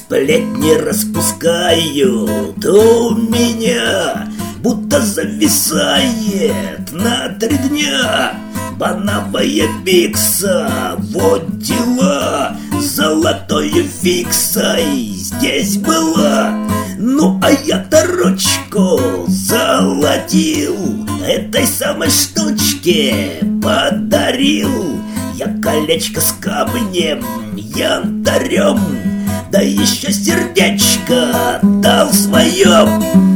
Сплетни распускают у меня, будто зависает на 3 дня. Банановая бикса, вот дела, золотою фиксой здесь была. Ну а я-то ручку золотил, этой самой штучке подарил. Я колечко с камнем, янтарем, да еще сердечко дал свое.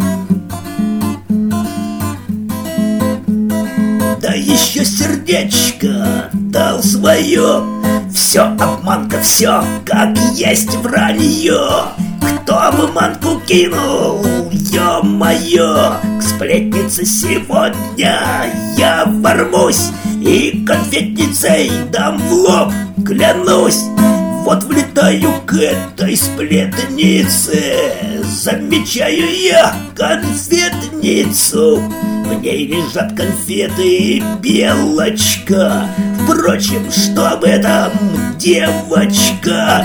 Да еще сердечко дал свое. Все обманка, все как есть вранье. Кто обманку кинул, ё-моё. К сплетнице сегодня я ворвусь и конфетницей дам в лоб, клянусь. Вот влетаю к этой сплетнице, замечаю я конфетницу. В ней лежат конфеты и белочка. Впрочем, что об этом, девочка?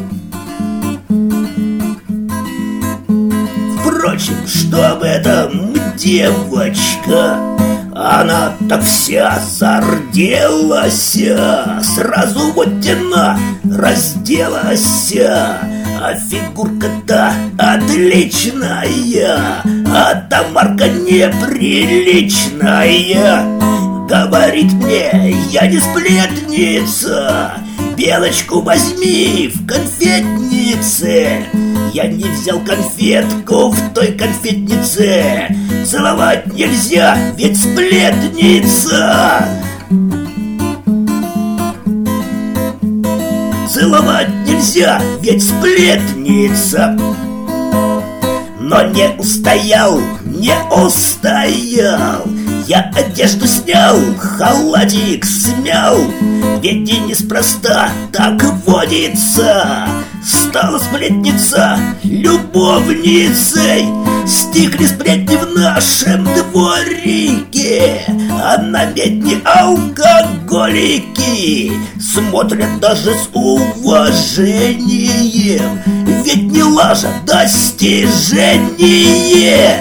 Впрочем, что об этом, девочка? Она так вся зарделась, сразу вот тена разделась. А фигурка-то отличная, а Тамарка неприличная. Говорит мне, я не сплетница, белочку возьми в конфетнице. Я не взял конфетку в той конфетнице. Целовать нельзя, ведь сплетница. Целовать нельзя, ведь сплетница. Но не устоял, не устоял. Я одежду снял, халатик смял. Ведь и неспроста так водится. Стала сплетница любовницей. Стихли сплетни в нашем дворике, а на медне алкоголики смотрят даже с уважением. Ведь не лажа достижение.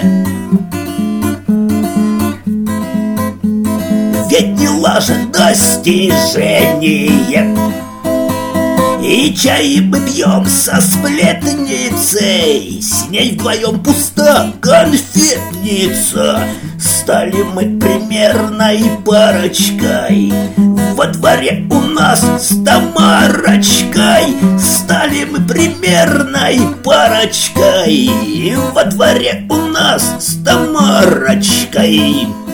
Ведь не лажа достижение. И чай мы пьем со сплетницей, с ней вдвоем пуста конфетница. Стали мы примерной парочкой, во дворе у нас с Тамарочкой. Стали мы примерной парочкой, во дворе у нас с Тамарочкой.